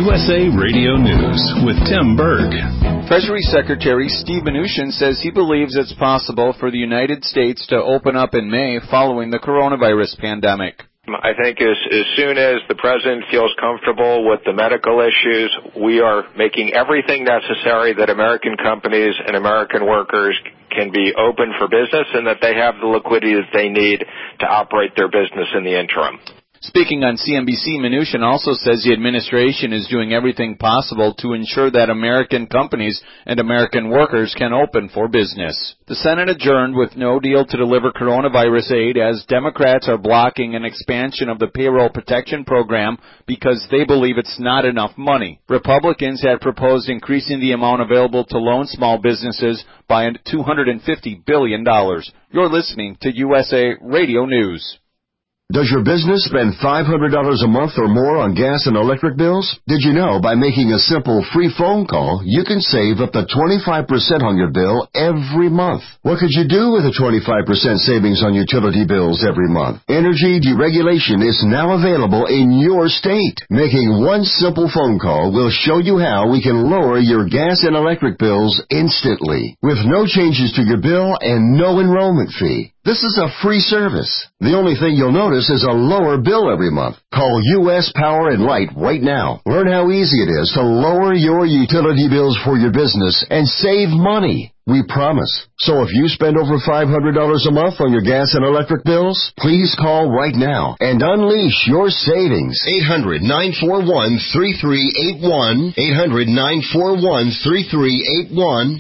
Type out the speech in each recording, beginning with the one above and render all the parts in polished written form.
USA Radio News with Tim Berg. Treasury Secretary Steve Mnuchin says he believes it's possible for the United States to open up in May following the coronavirus pandemic. I think as soon as the president feels comfortable with the medical issues, we are making everything necessary that American companies and American workers can be open for business and that they have the liquidity that they need to operate their business in the interim. Speaking on CNBC, Mnuchin also says the administration is doing everything possible to ensure that American companies and American workers can open for business. The Senate adjourned with no deal to deliver coronavirus aid as Democrats are blocking an expansion of the payroll protection program because they believe it's not enough money. Republicans had proposed increasing the amount available to loan small businesses by $250 billion. You're listening to USA Radio News. Does your business spend $500 a month or more on gas and electric bills? Did you know by making a simple free phone call, you can save up to 25% on your bill every month? What could you do with a 25% savings on utility bills every month? Energy deregulation is now available in your state. Making one simple phone call will show you how we can lower your gas and electric bills instantly, with no changes to your bill and no enrollment fee. This is a free service. The only thing you'll notice is a lower bill every month. Call U.S. Power and Light right now. Learn how easy it is to lower your utility bills for your business and save money. We promise. So if you spend over $500 a month on your gas and electric bills, please call right now and unleash your savings. 800-941-3381. 800-941-3381.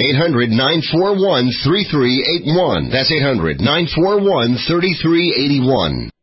800-941-3381. That's 800-941-3381.